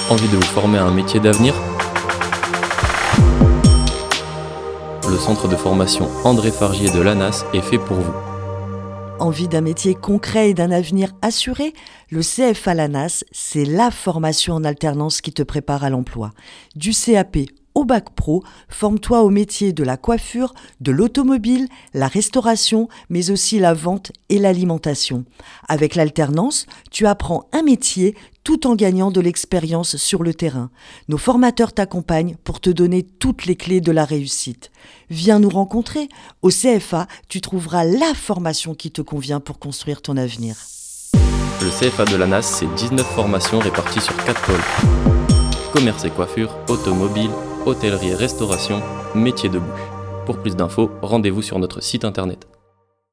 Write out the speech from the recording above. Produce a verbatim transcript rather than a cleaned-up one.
Envie de vous former à un métier d'avenir ? Le centre de formation André Fargier de l'A N A S est fait pour vous. Envie d'un métier concret et d'un avenir assuré ? Le C F A L A N A S, c'est la formation en alternance qui te prépare à l'emploi. Du C A P au bac pro, forme-toi au métier de la coiffure, de l'automobile, la restauration, mais aussi la vente et l'alimentation. Avec l'alternance, tu apprends un métier tout en gagnant de l'expérience sur le terrain. Nos formateurs t'accompagnent pour te donner toutes les clés de la réussite. Viens nous rencontrer. Au C F A, tu trouveras la formation qui te convient pour construire ton avenir. Le C F A de l'A N A S, c'est dix-neuf formations réparties sur quatre pôles. Commerce et coiffure, automobile, hôtellerie et restauration, métier de bouche. Pour plus d'infos, rendez-vous sur notre site internet.